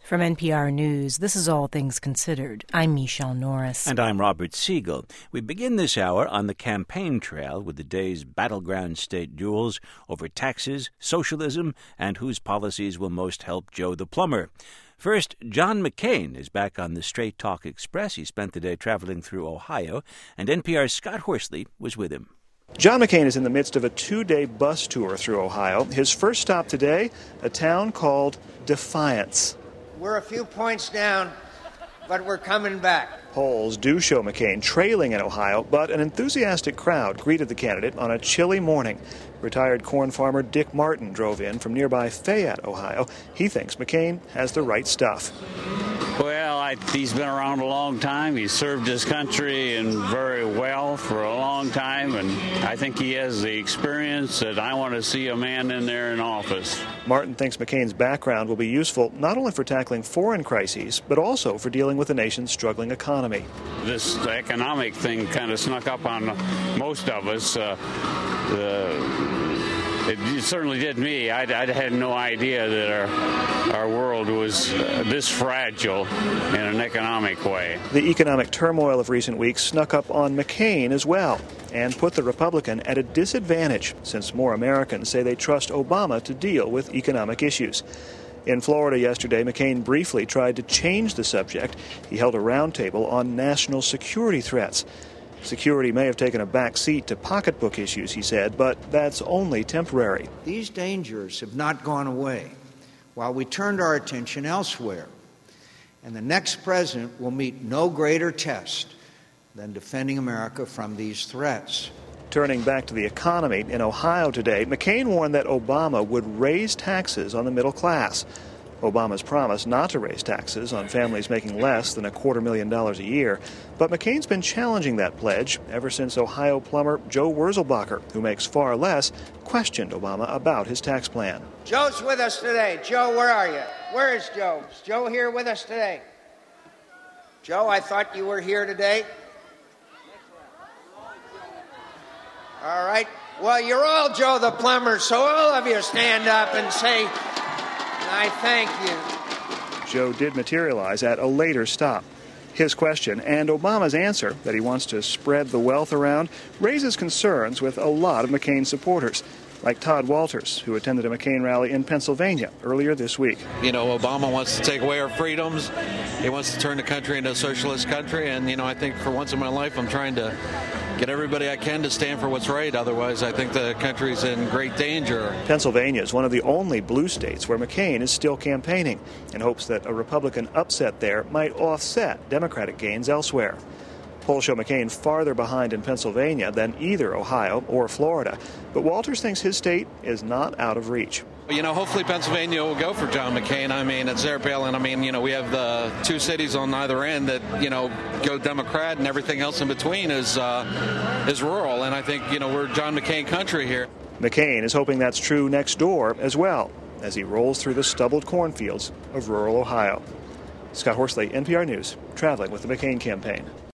From NPR News, this is All Things Considered. I'm Michelle Norris. And I'm Robert Siegel. We begin this hour on the campaign trail with the day's battleground state duels over taxes, socialism, and whose policies will most help Joe the plumber. First, John McCain is back on the Straight Talk Express. He spent the day traveling through Ohio, and NPR's Scott Horsley was with him. John McCain is in the midst of a 2-day bus tour through Ohio. His first stop today, a town called Defiance. We're a few points down, but we're coming back. Polls do show McCain trailing in Ohio, but an enthusiastic crowd greeted the candidate on a chilly morning. Retired corn farmer Dick Martin drove in from nearby Fayette, Ohio. He thinks McCain has the right stuff. Well, he's been around a long time. He's served his country and very well for a long time, and I think he has the experience that I want to see a man in there in office. Martin thinks McCain's background will be useful not only for tackling foreign crises, but also for dealing with the nation's struggling economy. This economic thing kind of snuck up on most of us. It certainly did me. I had no idea that our world was this fragile in an economic way. The economic turmoil of recent weeks snuck up on McCain as well and put the Republican at a disadvantage since more Americans say they trust Obama to deal with economic issues. In Florida yesterday, McCain briefly tried to change the subject. He held a roundtable on national security threats. Security may have taken a back seat to pocketbook issues, he said, but that's only temporary. These dangers have not gone away while we turned our attention elsewhere. And the next president will meet no greater test than defending America from these threats. Turning back to the economy, in Ohio today, McCain warned that Obama would raise taxes on the middle class. Obama's promised not to raise taxes on families making less than $250,000 a year. But McCain's been challenging that pledge ever since Ohio plumber Joe Wurzelbacher, who makes far less, questioned Obama about his tax plan. Joe's with us today. Joe, where are you? Where is Joe? Is Joe here with us today? Joe, I thought you were here today. All right. Well, you're all Joe the plumber, so all of you stand up and say, I thank you. Joe did materialize at a later stop. His question and Obama's answer that he wants to spread the wealth around raises concerns with a lot of McCain's supporters, like Todd Walters, who attended a McCain rally in Pennsylvania earlier this week. You know, Obama wants to take away our freedoms. He wants to turn the country into a socialist country. And, I think for once in my life, I'm trying to get everybody I can to stand for what's right. Otherwise, I think the country's in great danger. Pennsylvania is one of the only blue states where McCain is still campaigning in hopes that a Republican upset there might offset Democratic gains elsewhere. Polls show McCain farther behind in Pennsylvania than either Ohio or Florida. But Walters thinks his state is not out of reach. Hopefully Pennsylvania will go for John McCain. It's their bail, and we have the two cities on either end that, go Democrat, and everything else in between is rural. And I think, we're John McCain country here. McCain is hoping that's true next door as well as he rolls through the stubbled cornfields of rural Ohio. Scott Horsley, NPR News, traveling with the McCain campaign.